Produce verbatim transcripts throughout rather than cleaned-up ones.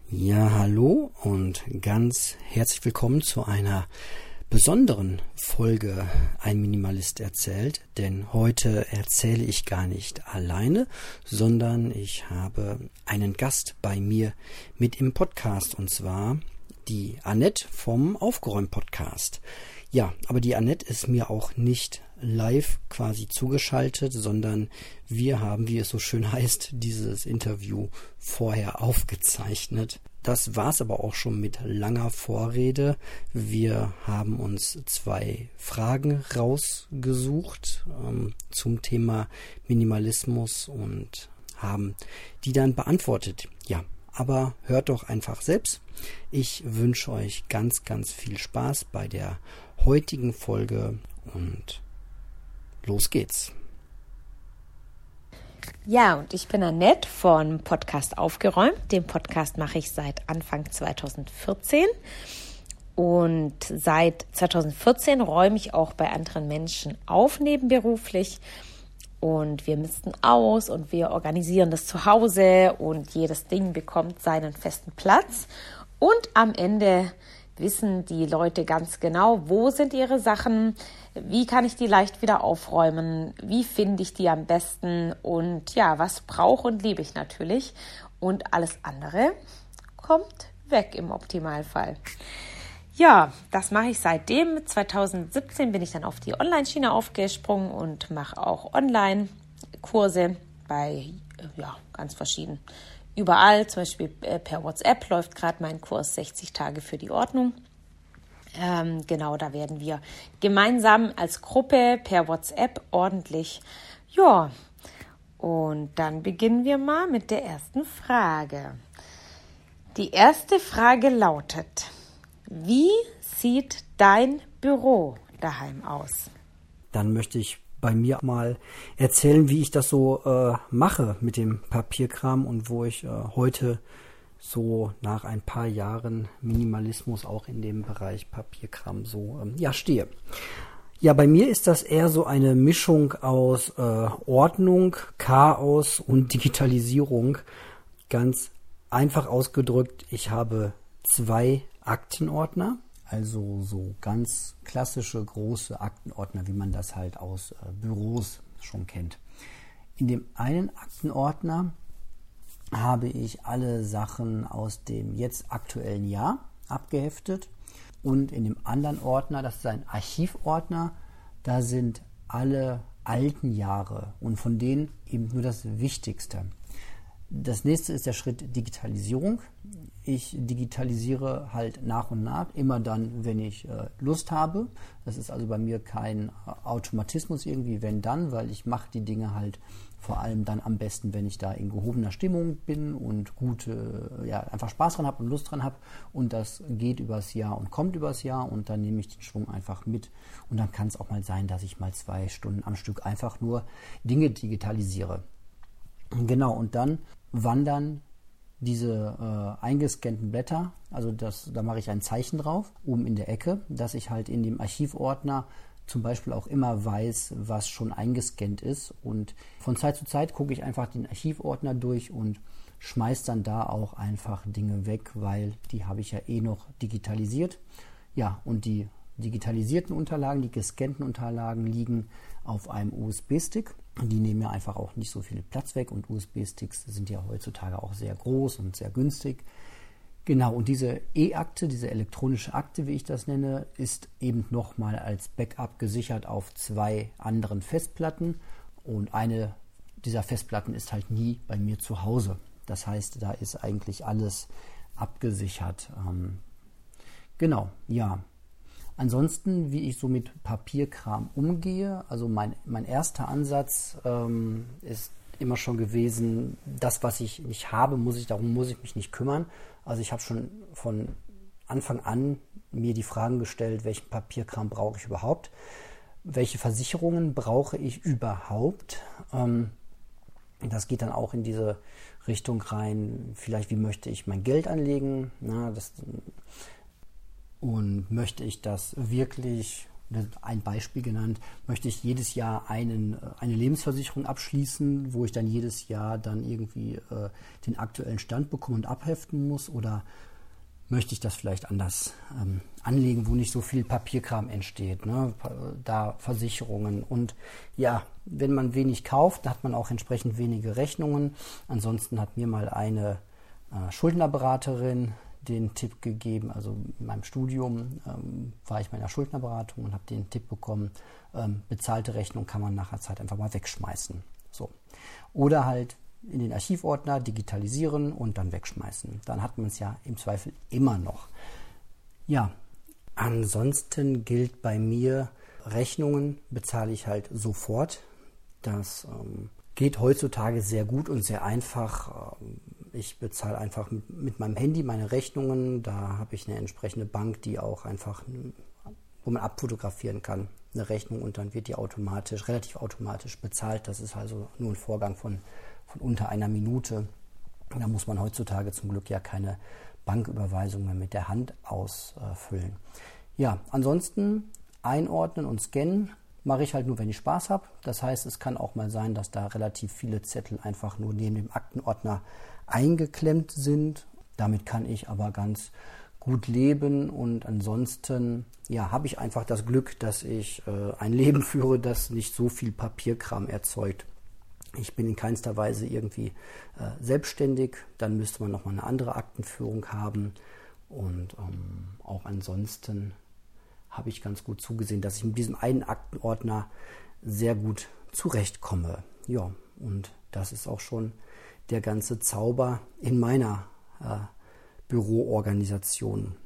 Ja, hallo und ganz herzlich willkommen zu einer besonderen Folge Ein Minimalist erzählt, denn heute erzähle ich gar nicht alleine, sondern ich habe einen Gast bei mir mit im Podcast und zwar die Annette vom Aufgeräumt-Podcast. Ja, aber die Annette ist mir auch nicht live quasi zugeschaltet, sondern wir haben, wie es so schön heißt, dieses Interview vorher aufgezeichnet. Das war's aber auch schon mit langer Vorrede. Wir haben uns zwei Fragen rausgesucht ähm, zum Thema Minimalismus und haben die dann beantwortet. Ja, aber hört doch einfach selbst. Ich wünsche euch ganz, ganz viel Spaß bei der heutigen Folge und los geht's. Ja, und ich bin Annette von Podcast Aufgeräumt. Den Podcast mache ich seit Anfang zweitausendvierzehn. Und seit zweitausendvierzehn räume ich auch bei anderen Menschen auf, nebenberuflich. Und wir misten aus und wir organisieren das zu Hause und jedes Ding bekommt seinen festen Platz. Und am Ende wissen die Leute ganz genau, wo sind ihre Sachen, wie kann ich die leicht wieder aufräumen, wie finde ich die am besten und ja, was brauche und liebe ich natürlich. Und alles andere kommt weg im Optimalfall. Ja, das mache ich seitdem. zweitausendsiebzehn bin ich dann auf die Online-Schiene aufgesprungen und mache auch Online-Kurse bei ja, ganz verschiedenen. Überall, zum Beispiel per WhatsApp läuft gerade mein Kurs sechzig Tage für die Ordnung. Ähm, genau, da werden wir gemeinsam als Gruppe per WhatsApp ordentlich. Ja, und dann beginnen wir mal mit der ersten Frage. Die erste Frage lautet: Wie sieht dein Büro daheim aus? Dann möchte ich bei mir mal erzählen, wie ich das so äh, mache mit dem Papierkram und wo ich äh, heute so nach ein paar Jahren Minimalismus auch in dem Bereich Papierkram so ähm, ja stehe. Ja, bei mir ist das eher so eine Mischung aus äh, Ordnung, Chaos und Digitalisierung. Ganz einfach ausgedrückt, ich habe zwei Aktenordner. Also so ganz klassische große Aktenordner, wie man das halt aus äh, Büros schon kennt. In dem einen Aktenordner habe ich alle Sachen aus dem jetzt aktuellen Jahr abgeheftet. Und in dem anderen Ordner, das ist ein Archivordner, da sind alle alten Jahre und von denen eben nur das Wichtigste. Das nächste ist der Schritt Digitalisierung. Ich digitalisiere halt nach und nach, immer dann, wenn ich äh, Lust habe. Das ist also bei mir kein äh, Automatismus irgendwie, wenn dann, weil ich mache die Dinge halt vor allem dann am besten, wenn ich da in gehobener Stimmung bin und gute, äh, ja, einfach Spaß dran habe und Lust dran habe. Und das geht übers Jahr und kommt übers Jahr und dann nehme ich den Schwung einfach mit. Und dann kann es auch mal sein, dass ich mal zwei Stunden am Stück einfach nur Dinge digitalisiere. Genau, und dann wandern diese äh, eingescannten Blätter, also das, da mache ich ein Zeichen drauf, oben in der Ecke, dass ich halt in dem Archivordner zum Beispiel auch immer weiß, was schon eingescannt ist. Und von Zeit zu Zeit gucke ich einfach den Archivordner durch und schmeiße dann da auch einfach Dinge weg, weil die habe ich ja eh noch digitalisiert. Ja, und die digitalisierten Unterlagen, die gescannten Unterlagen liegen auf einem U S B-Stick. Die nehmen ja einfach auch nicht so viel Platz weg und U S B-Sticks sind ja heutzutage auch sehr groß und sehr günstig. Genau, und diese E-Akte, diese elektronische Akte, wie ich das nenne, ist eben nochmal als Backup gesichert auf zwei anderen Festplatten und eine dieser Festplatten ist halt nie bei mir zu Hause. Das heißt, da ist eigentlich alles abgesichert. Ähm, genau, ja. Ansonsten, wie ich so mit Papierkram umgehe, also mein, mein erster Ansatz ähm, ist immer schon gewesen, das, was ich nicht habe, muss ich, darum muss ich mich nicht kümmern. Also ich habe schon von Anfang an mir die Fragen gestellt, welchen Papierkram brauche ich überhaupt, welche Versicherungen brauche ich überhaupt. Ähm, das geht dann auch in diese Richtung rein, vielleicht wie möchte ich mein Geld anlegen, na, das... Und möchte ich das wirklich ein Beispiel genannt, möchte ich jedes Jahr einen, eine Lebensversicherung abschließen, wo ich dann jedes Jahr dann irgendwie äh, den aktuellen Stand bekomme und abheften muss, oder möchte ich das vielleicht anders ähm, anlegen, wo nicht so viel Papierkram entsteht, ne? Da Versicherungen. Und ja, wenn man wenig kauft, dann hat man auch entsprechend wenige Rechnungen. Ansonsten hat mir mal eine äh, Schuldnerberaterin den Tipp gegeben, also in meinem Studium ähm, war ich meiner Schuldnerberatung und habe den Tipp bekommen, ähm, bezahlte Rechnung kann man nach einer Zeit einfach mal wegschmeißen. So. Oder halt in den Archivordner digitalisieren und dann wegschmeißen. Dann hat man es ja im Zweifel immer noch. Ja, ansonsten gilt bei mir, Rechnungen bezahle ich halt sofort. Das ähm, geht heutzutage sehr gut und sehr einfach. Ich bezahle einfach mit, mit meinem Handy meine Rechnungen. Da habe ich eine entsprechende Bank, die auch einfach, wo man abfotografieren kann, eine Rechnung, und dann wird die automatisch, relativ automatisch bezahlt. Das ist also nur ein Vorgang von von unter einer Minute. Da muss man heutzutage zum Glück ja keine Banküberweisung mehr mit der Hand ausfüllen. Ja, ansonsten einordnen und scannen mache ich halt nur, wenn ich Spaß habe. Das heißt, es kann auch mal sein, dass da relativ viele Zettel einfach nur neben dem Aktenordner eingeklemmt sind. Damit kann ich aber ganz gut leben, und ansonsten ja, habe ich einfach das Glück, dass ich äh, ein Leben führe, das nicht so viel Papierkram erzeugt. Ich bin in keinster Weise irgendwie äh, selbstständig, dann müsste man nochmal eine andere Aktenführung haben, und ähm, auch ansonsten habe ich ganz gut zugesehen, dass ich mit diesem einen Aktenordner sehr gut zurechtkomme. Ja, und das ist auch schon der ganze Zauber in meiner äh, Büroorganisation.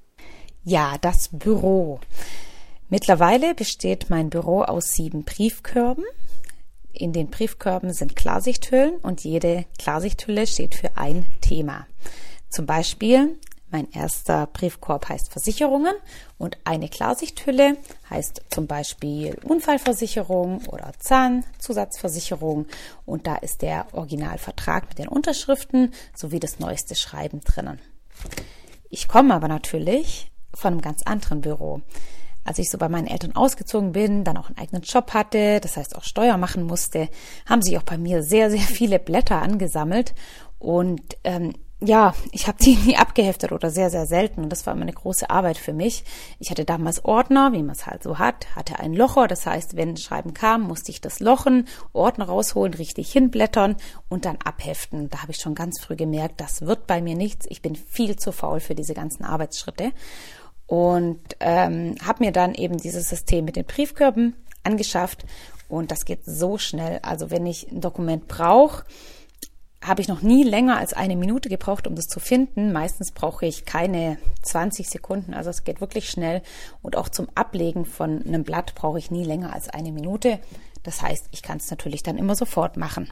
Ja, das Büro. Mittlerweile besteht mein Büro aus sieben Briefkörben. In den Briefkörben sind Klarsichthüllen und jede Klarsichthülle steht für ein Thema. Zum Beispiel, mein erster Briefkorb heißt Versicherungen und eine Klarsichthülle heißt zum Beispiel Unfallversicherung oder Zahnzusatzversicherung, und da ist der Originalvertrag mit den Unterschriften sowie das neueste Schreiben drinnen. Ich komme aber natürlich von einem ganz anderen Büro. Als ich so bei meinen Eltern ausgezogen bin, dann auch einen eigenen Job hatte, das heißt auch Steuer machen musste, haben sich auch bei mir sehr, sehr viele Blätter angesammelt, und ähm, ja, ich habe die nie abgeheftet oder sehr, sehr selten, und das war immer eine große Arbeit für mich. Ich hatte damals Ordner, wie man es halt so hat, hatte ein Locher, das heißt, wenn ein Schreiben kam, musste ich das lochen, Ordner rausholen, richtig hinblättern und dann abheften. Da habe ich schon ganz früh gemerkt, das wird bei mir nichts, ich bin viel zu faul für diese ganzen Arbeitsschritte. Und ähm, habe mir dann eben dieses System mit den Briefkörben angeschafft, und das geht so schnell. Also wenn ich ein Dokument brauche, habe ich noch nie länger als eine Minute gebraucht, um das zu finden. Meistens brauche ich keine zwanzig Sekunden, also es geht wirklich schnell. Und auch zum Ablegen von einem Blatt brauche ich nie länger als eine Minute. Das heißt, ich kann es natürlich dann immer sofort machen.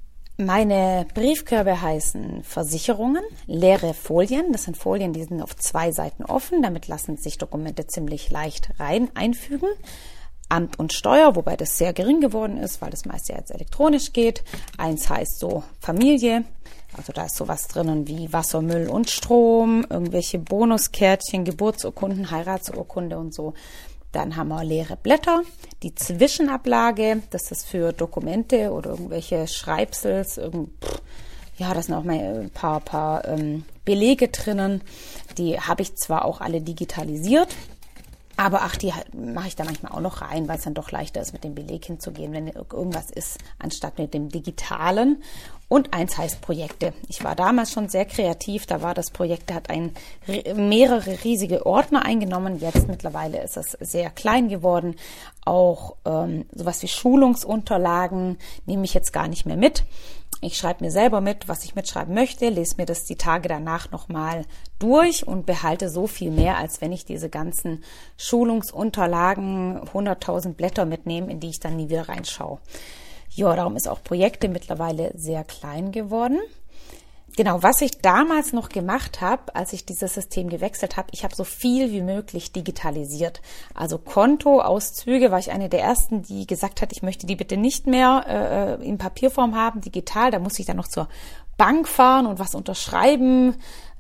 Meine Briefkörbe heißen Versicherungen, leere Folien. Das sind Folien, die sind auf zwei Seiten offen. Damit lassen sich Dokumente ziemlich leicht rein einfügen. Amt und Steuer, wobei das sehr gering geworden ist, weil das meiste jetzt elektronisch geht. Eins heißt so Familie. Also da ist sowas drinnen wie Wasser, Müll und Strom, irgendwelche Bonuskärtchen, Geburtsurkunden, Heiratsurkunde und so. Dann haben wir leere Blätter, die Zwischenablage, das ist für Dokumente oder irgendwelche Schreibsels, irgend, ja, da sind auch mal ein paar, paar ähm, Belege drinnen. Die habe ich zwar auch alle digitalisiert, aber ach, die mache ich da manchmal auch noch rein, weil es dann doch leichter ist, mit dem Beleg hinzugehen, wenn irgendwas ist, anstatt mit dem Digitalen. Und eins heißt Projekte. Ich war damals schon sehr kreativ. Da war das Projekt, der hat ein, mehrere riesige Ordner eingenommen. Jetzt mittlerweile ist es sehr klein geworden. Auch ähm, sowas wie Schulungsunterlagen nehme ich jetzt gar nicht mehr mit. Ich schreibe mir selber mit, was ich mitschreiben möchte, lese mir das die Tage danach nochmal durch und behalte so viel mehr, als wenn ich diese ganzen Schulungsunterlagen, hunderttausend Blätter mitnehme, in die ich dann nie wieder reinschaue. Ja, darum ist auch Projekte mittlerweile sehr klein geworden. Genau, was ich damals noch gemacht habe, als ich dieses System gewechselt habe, ich habe so viel wie möglich digitalisiert. Also Kontoauszüge war ich eine der ersten, die gesagt hat, ich möchte die bitte nicht mehr äh, in Papierform haben, digital. Da muss ich dann noch zur Bank fahren und was unterschreiben.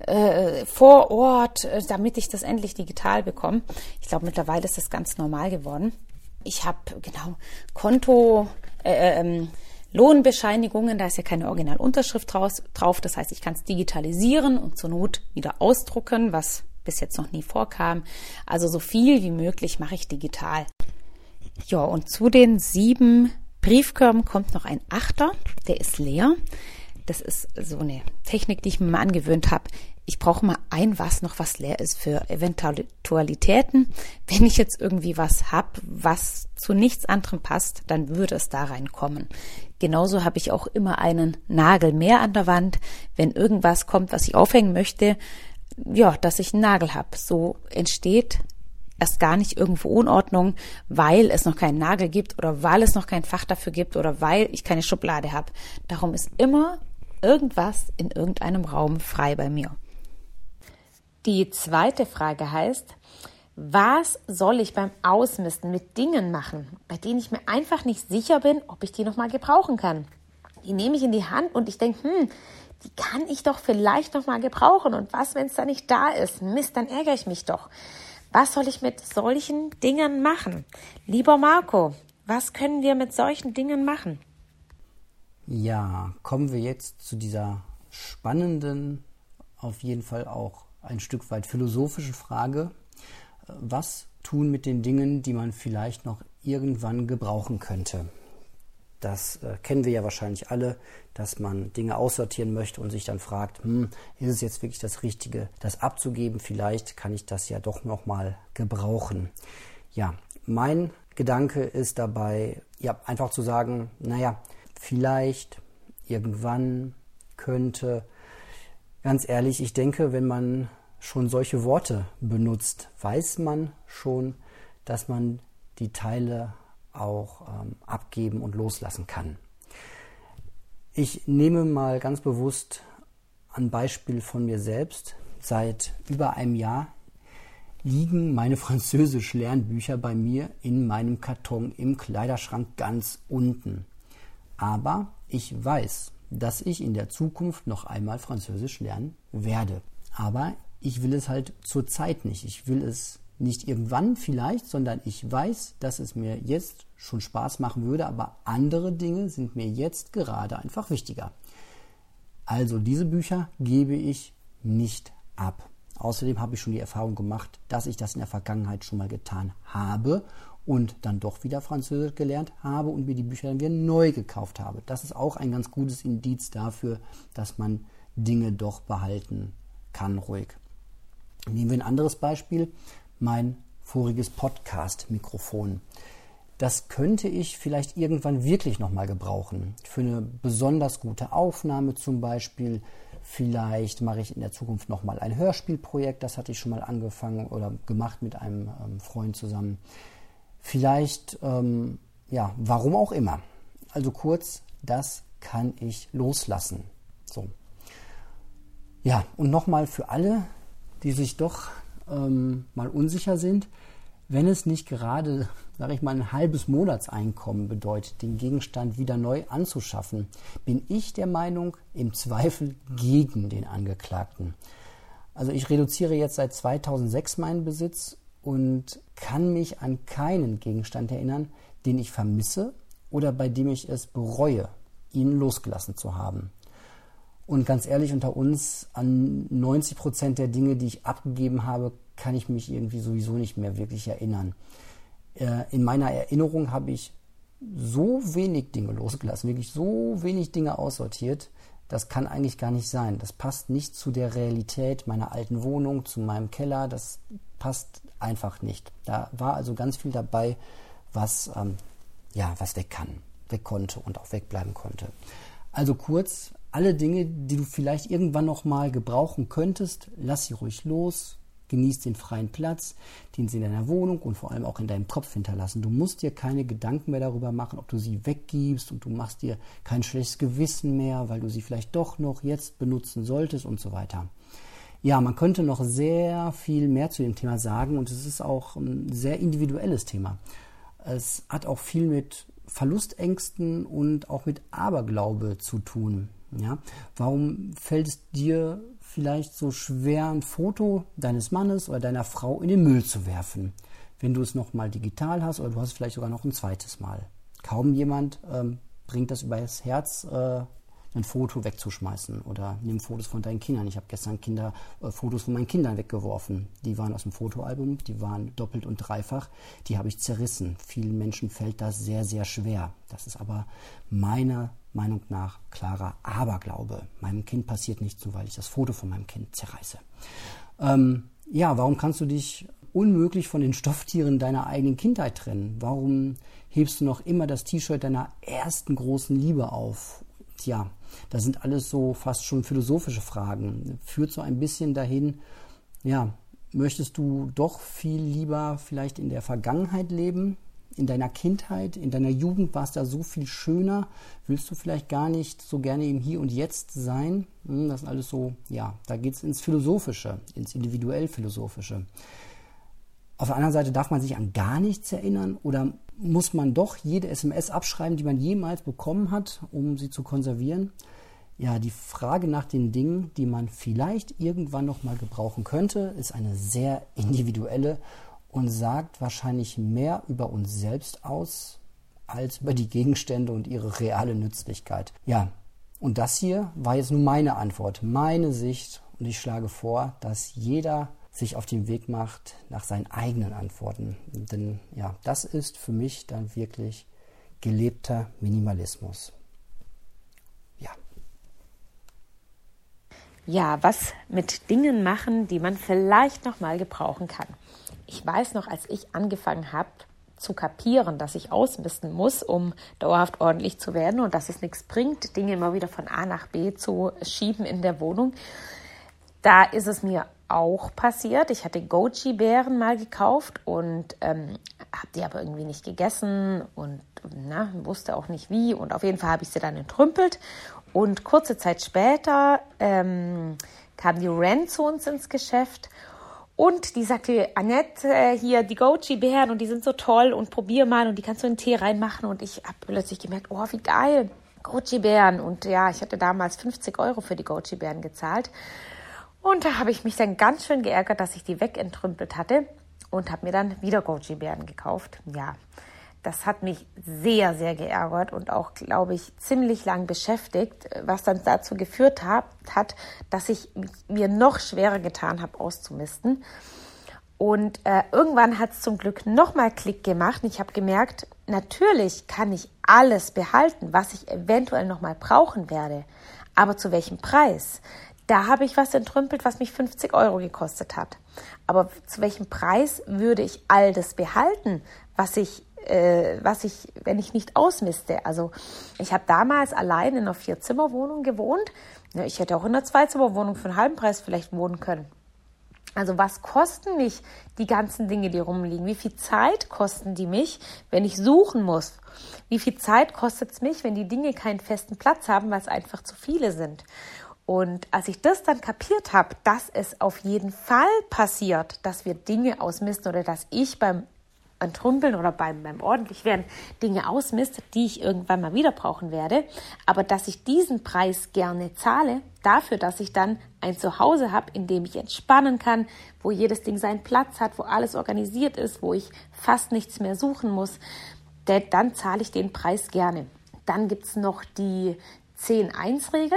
äh, vor Ort, äh, damit ich das endlich digital bekomme. Ich glaube, mittlerweile ist das ganz normal geworden. Ich habe genau Konto, äh, ähm, Lohnbescheinigungen, da ist ja keine Originalunterschrift draus, drauf. Das heißt, ich kann es digitalisieren und zur Not wieder ausdrucken, was bis jetzt noch nie vorkam. Also so viel wie möglich mache ich digital. Ja, und zu den sieben Briefkörben kommt noch ein Achter, der ist leer. Das ist so eine Technik, die ich mir mal angewöhnt habe. Ich brauche mal ein was noch, was leer ist für Eventualitäten. Wenn ich jetzt irgendwie was habe, was zu nichts anderem passt, dann würde es da reinkommen. Genauso habe ich auch immer einen Nagel mehr an der Wand, wenn irgendwas kommt, was ich aufhängen möchte, ja, dass ich einen Nagel habe. So entsteht erst gar nicht irgendwo Unordnung, weil es noch keinen Nagel gibt oder weil es noch kein Fach dafür gibt oder weil ich keine Schublade habe. Darum ist immer irgendwas in irgendeinem Raum frei bei mir. Die zweite Frage heißt, was soll ich beim Ausmisten mit Dingen machen, bei denen ich mir einfach nicht sicher bin, ob ich die nochmal gebrauchen kann? Die nehme ich in die Hand und ich denke, hm, die kann ich doch vielleicht nochmal gebrauchen. Und was, wenn es da nicht da ist? Mist, dann ärgere ich mich doch. Was soll ich mit solchen Dingen machen? Lieber Marco, was können wir mit solchen Dingen machen? Ja, kommen wir jetzt zu dieser spannenden, auf jeden Fall auch ein Stück weit philosophischen Frage. Was tun mit den Dingen, die man vielleicht noch irgendwann gebrauchen könnte? Das äh, kennen wir ja wahrscheinlich alle, dass man Dinge aussortieren möchte und sich dann fragt, hm, ist es jetzt wirklich das Richtige, das abzugeben? Vielleicht kann ich das ja doch noch mal gebrauchen. Ja, mein Gedanke ist dabei, ja, einfach zu sagen, naja, vielleicht, irgendwann, könnte. Ganz ehrlich, ich denke, wenn man schon solche Worte benutzt, weiß man schon, dass man die Teile auch ähm, abgeben und loslassen kann. Ich nehme mal ganz bewusst ein Beispiel von mir selbst. Seit über einem Jahr liegen meine Französisch-Lernbücher bei mir in meinem Karton im Kleiderschrank ganz unten. Aber ich weiß, dass ich in der Zukunft noch einmal Französisch lernen werde. Aber ich will es halt zurzeit nicht. Ich will es nicht irgendwann vielleicht, sondern ich weiß, dass es mir jetzt schon Spaß machen würde, aber andere Dinge sind mir jetzt gerade einfach wichtiger. Also diese Bücher gebe ich nicht ab. Außerdem habe ich schon die Erfahrung gemacht, dass ich das in der Vergangenheit schon mal getan habe und dann doch wieder Französisch gelernt habe und mir die Bücher dann wieder neu gekauft habe. Das ist auch ein ganz gutes Indiz dafür, dass man Dinge doch behalten kann, ruhig. Nehmen wir ein anderes Beispiel. Mein voriges Podcast-Mikrofon. Das könnte ich vielleicht irgendwann wirklich nochmal gebrauchen. Für eine besonders gute Aufnahme zum Beispiel. Vielleicht mache ich in der Zukunft nochmal ein Hörspielprojekt. Das hatte ich schon mal angefangen oder gemacht mit einem ähm, Freund zusammen. Vielleicht, ähm, ja, warum auch immer. Also kurz, das kann ich loslassen. So. Ja, und nochmal für alle, die sich doch ähm, mal unsicher sind, wenn es nicht gerade, sage ich mal, ein halbes Monatseinkommen bedeutet, den Gegenstand wieder neu anzuschaffen, bin ich der Meinung, im Zweifel gegen den Angeklagten. Also ich reduziere jetzt seit zweitausendsechs meinen Besitz und kann mich an keinen Gegenstand erinnern, den ich vermisse oder bei dem ich es bereue, ihn losgelassen zu haben. Und ganz ehrlich, unter uns, an neunzig Prozent der Dinge, die ich abgegeben habe, kann ich mich irgendwie sowieso nicht mehr wirklich erinnern. Äh, in meiner Erinnerung habe ich so wenig Dinge losgelassen, wirklich so wenig Dinge aussortiert, das kann eigentlich gar nicht sein. Das passt nicht zu der Realität meiner alten Wohnung, zu meinem Keller, das passt einfach nicht. Da war also ganz viel dabei, was, ähm, ja, was weg kann, weg konnte und auch wegbleiben konnte. Also kurz, alle Dinge, die du vielleicht irgendwann noch mal gebrauchen könntest, lass sie ruhig los, genieß den freien Platz, den sie in deiner Wohnung und vor allem auch in deinem Kopf hinterlassen. Du musst dir keine Gedanken mehr darüber machen, ob du sie weggibst und du machst dir kein schlechtes Gewissen mehr, weil du sie vielleicht doch noch jetzt benutzen solltest und so weiter. Ja, man könnte noch sehr viel mehr zu dem Thema sagen und es ist auch ein sehr individuelles Thema. Es hat auch viel mit Verlustängsten und auch mit Aberglaube zu tun. Ja? Warum fällt es dir vielleicht so schwer, ein Foto deines Mannes oder deiner Frau in den Müll zu werfen, wenn du es nochmal digital hast oder du hast es vielleicht sogar noch ein zweites Mal? Kaum jemand ähm, bringt das über das Herz, äh, ein Foto wegzuschmeißen oder nimm Fotos von deinen Kindern. Ich habe gestern Kinder, äh, Fotos von meinen Kindern weggeworfen. Die waren aus dem Fotoalbum, die waren doppelt und dreifach. Die habe ich zerrissen. Vielen Menschen fällt das sehr, sehr schwer. Das ist aber meiner Meinung nach klarer Aberglaube. Meinem Kind passiert nichts, nur weil ich das Foto von meinem Kind zerreiße. Ähm, ja, warum kannst du dich unmöglich von den Stofftieren deiner eigenen Kindheit trennen? Warum hebst du noch immer das T-Shirt deiner ersten großen Liebe auf? Tja, das sind alles so fast schon philosophische Fragen. Führt so ein bisschen dahin, ja, möchtest du doch viel lieber vielleicht in der Vergangenheit leben, in deiner Kindheit, in deiner Jugend war es da so viel schöner, willst du vielleicht gar nicht so gerne im Hier und Jetzt sein? Das ist alles so, ja, da geht es ins Philosophische, ins individuell-Philosophische. Auf der anderen Seite darf man sich an gar nichts erinnern oder muss man doch jede S M S abschreiben, die man jemals bekommen hat, um sie zu konservieren? Ja, die Frage nach den Dingen, die man vielleicht irgendwann noch mal gebrauchen könnte, ist eine sehr individuelle und sagt wahrscheinlich mehr über uns selbst aus, als über die Gegenstände und ihre reale Nützlichkeit. Ja, und das hier war jetzt nun meine Antwort, meine Sicht und ich schlage vor, dass jeder sich auf den Weg macht nach seinen eigenen Antworten. Denn ja, das ist für mich dann wirklich gelebter Minimalismus. Ja. Ja, was mit Dingen machen, die man vielleicht noch mal gebrauchen kann. Ich weiß noch, als ich angefangen habe zu kapieren, dass ich ausmisten muss, um dauerhaft ordentlich zu werden und dass es nichts bringt, Dinge immer wieder von A nach B zu schieben in der Wohnung, da ist es mir auch passiert. Ich hatte Goji-Beeren mal gekauft und ähm, habe die aber irgendwie nicht gegessen und na, wusste auch nicht wie. Und auf jeden Fall habe ich sie dann entrümpelt. Und kurze Zeit später ähm, kam die Ren zu uns ins Geschäft und die sagte, Annette, äh, hier die Goji-Beeren und die sind so toll und probier mal und die kannst du in den Tee reinmachen. Und ich habe plötzlich gemerkt, oh, wie geil, Goji-Beeren. Und ja, ich hatte damals fünfzig Euro für die Goji-Beeren gezahlt. Und da habe ich mich dann ganz schön geärgert, dass ich die wegentrümpelt hatte und habe mir dann wieder Goji-Beeren gekauft. Ja, das hat mich sehr, sehr geärgert und auch, glaube ich, ziemlich lang beschäftigt, was dann dazu geführt hat, hat dass ich mir noch schwerer getan habe, auszumisten. Und äh, irgendwann hat es zum Glück nochmal Klick gemacht und ich habe gemerkt, natürlich kann ich alles behalten, was ich eventuell nochmal brauchen werde, aber zu welchem Preis? Da habe ich was entrümpelt, was mich fünfzig Euro gekostet hat. Aber zu welchem Preis würde ich all das behalten, was ich, äh, was ich, wenn ich nicht ausmiste? Also ich habe damals allein in einer Vier-Zimmer-Wohnung gewohnt. Ja, ich hätte auch in einer Zwei-Zimmer-Wohnung für einen halben Preis vielleicht wohnen können. Also was kosten mich die ganzen Dinge, die rumliegen? Wie viel Zeit kosten die mich, wenn ich suchen muss? Wie viel Zeit kostet es mich, wenn die Dinge keinen festen Platz haben, weil es einfach zu viele sind? Und als ich das dann kapiert habe, dass es auf jeden Fall passiert, dass wir Dinge ausmisten oder dass ich beim Entrümpeln oder beim, beim Ordentlichwerden Dinge ausmiste, die ich irgendwann mal wieder brauchen werde, aber dass ich diesen Preis gerne zahle, dafür, dass ich dann ein Zuhause habe, in dem ich entspannen kann, wo jedes Ding seinen Platz hat, wo alles organisiert ist, wo ich fast nichts mehr suchen muss, denn dann zahle ich den Preis gerne. Dann gibt es noch die zehn eins Regel.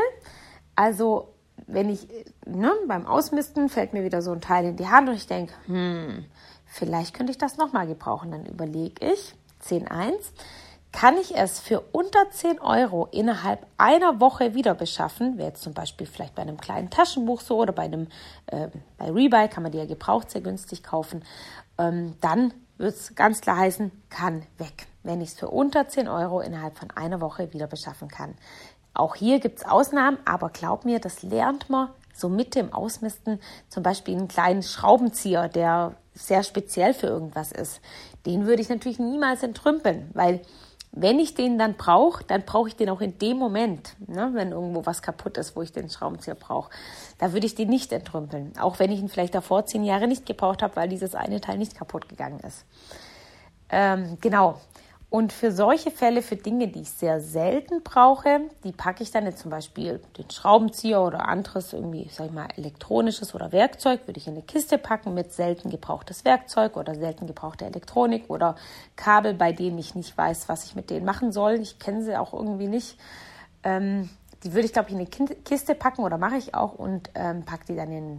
Also wenn ich, ne, beim Ausmisten fällt mir wieder so ein Teil in die Hand und ich denke, hm, vielleicht könnte ich das nochmal gebrauchen. Dann überlege ich, zehn eins, kann ich es für unter zehn Euro innerhalb einer Woche wieder beschaffen? Wäre jetzt zum Beispiel vielleicht bei einem kleinen Taschenbuch so oder bei einem, äh, bei Rebuy kann man die ja gebraucht sehr günstig kaufen. Ähm, dann wird es ganz klar heißen, kann weg, wenn ich es für unter zehn Euro innerhalb von einer Woche wieder beschaffen kann. Auch hier gibt es Ausnahmen, aber glaub mir, das lernt man so mit dem Ausmisten. Zum Beispiel einen kleinen Schraubenzieher, der sehr speziell für irgendwas ist. Den würde ich natürlich niemals entrümpeln, weil wenn ich den dann brauche, dann brauche ich den auch in dem Moment, ne, wenn irgendwo was kaputt ist, wo ich den Schraubenzieher brauche. Da würde ich den nicht entrümpeln, auch wenn ich ihn vielleicht davor zehn Jahre nicht gebraucht habe, weil dieses eine Teil nicht kaputt gegangen ist. Ähm, genau. Und für solche Fälle, für Dinge, die ich sehr selten brauche, die packe ich dann jetzt zum Beispiel den Schraubenzieher oder anderes irgendwie, sag ich mal, elektronisches oder Werkzeug, würde ich in eine Kiste packen mit selten gebrauchtes Werkzeug oder selten gebrauchte Elektronik oder Kabel, bei denen ich nicht weiß, was ich mit denen machen soll. Ich kenne sie auch irgendwie nicht. Ähm, die würde ich, glaube ich, in eine Kiste packen oder mache ich auch und ähm, packe die dann in,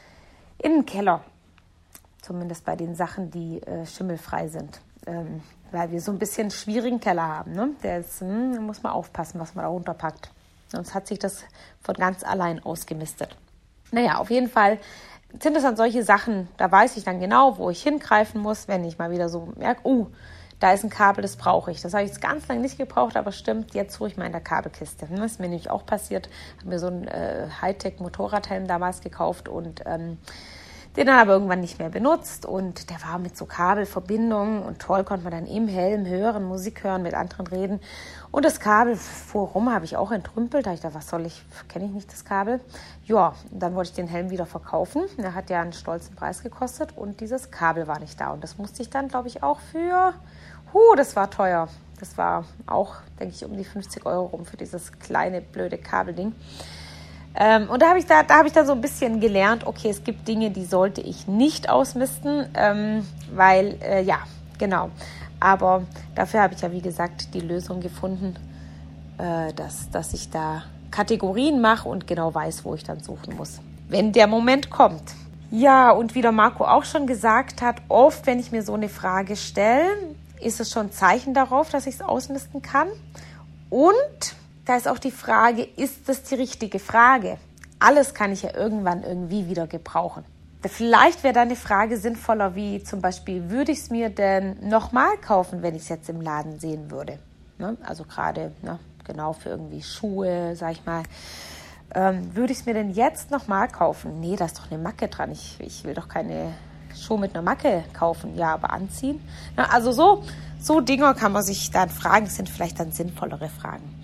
in den Keller. Zumindest bei den Sachen, die äh, schimmelfrei sind. Ähm, weil wir so ein bisschen einen schwierigen Keller haben. Ne? Der ist, hm, da muss man aufpassen, was man da runterpackt. Sonst hat sich das von ganz allein ausgemistet. Naja, auf jeden Fall sind es dann solche Sachen, da weiß ich dann genau, wo ich hingreifen muss, wenn ich mal wieder so merke, oh, da ist ein Kabel, das brauche ich. Das habe ich jetzt ganz lange nicht gebraucht, aber stimmt, jetzt suche ich mal in der Kabelkiste. Das ist mir nämlich auch passiert. Ich habe mir so einen äh, Hightech-Motorradhelm damals gekauft und ähm, den dann aber irgendwann nicht mehr benutzt und der war mit so Kabelverbindungen und toll konnte man dann im Helm hören, Musik hören, mit anderen reden und das Kabel fuhr rum, habe ich auch entrümpelt, da habe ich gedacht, was soll ich, kenne ich nicht das Kabel? Ja, dann wollte ich den Helm wieder verkaufen, der hat ja einen stolzen Preis gekostet und dieses Kabel war nicht da und das musste ich dann, glaube ich, auch für, huh, das war teuer, das war auch, denke ich, um die fünfzig Euro rum für dieses kleine, blöde Kabelding. Ähm, und da habe ich da, da habe ich dann so ein bisschen gelernt, okay, es gibt Dinge, die sollte ich nicht ausmisten, ähm, weil, äh, ja, genau. Aber dafür habe ich ja, wie gesagt, die Lösung gefunden, äh, dass, dass ich da Kategorien mache und genau weiß, wo ich dann suchen muss, wenn der Moment kommt. Ja, und wie der Marco auch schon gesagt hat, oft, wenn ich mir so eine Frage stelle, ist es schon ein Zeichen darauf, dass ich es ausmisten kann. Und da ist auch die Frage, ist das die richtige Frage? Alles kann ich ja irgendwann irgendwie wieder gebrauchen. Vielleicht wäre da eine Frage sinnvoller, wie zum Beispiel, würde ich es mir denn nochmal kaufen, wenn ich es jetzt im Laden sehen würde? Ne? Also gerade ne, genau für irgendwie Schuhe, sag ich mal. Ähm, würde ich es mir denn jetzt nochmal kaufen? Nee, da ist doch eine Macke dran. Ich, ich will doch keine Schuhe mit einer Macke kaufen. Ja, aber anziehen? Na, also so, so Dinger kann man sich dann fragen, sind vielleicht dann sinnvollere Fragen.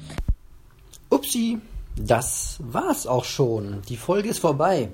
Upsi, das war's auch schon. Die Folge ist vorbei.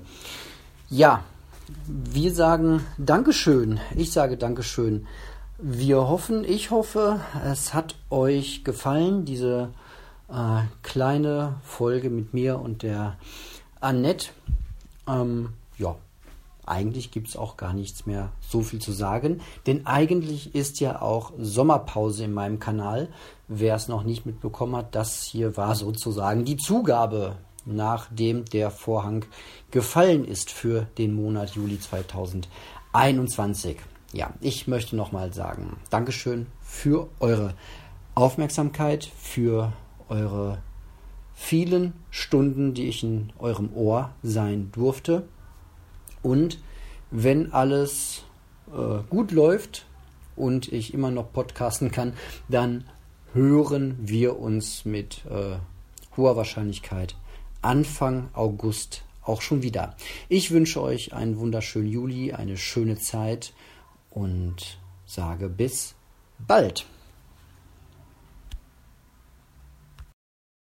Ja, wir sagen Dankeschön. Ich sage Dankeschön. Wir hoffen, ich hoffe, es hat euch gefallen, diese äh, kleine Folge mit mir und der Annette. Ähm, ja, eigentlich gibt es auch gar nichts mehr so viel zu sagen, denn eigentlich ist ja auch Sommerpause in meinem Kanal. Wer es noch nicht mitbekommen hat, das hier war sozusagen die Zugabe, nachdem der Vorhang gefallen ist für den Monat Juli zweitausendeinundzwanzig. Ja, ich möchte nochmal sagen, Dankeschön für eure Aufmerksamkeit, für eure vielen Stunden, die ich in eurem Ohr sein durfte. Und wenn alles äh, gut läuft und ich immer noch podcasten kann, dann hören wir uns mit äh, hoher Wahrscheinlichkeit Anfang August auch schon wieder. Ich wünsche euch einen wunderschönen Juli, eine schöne Zeit und sage bis bald.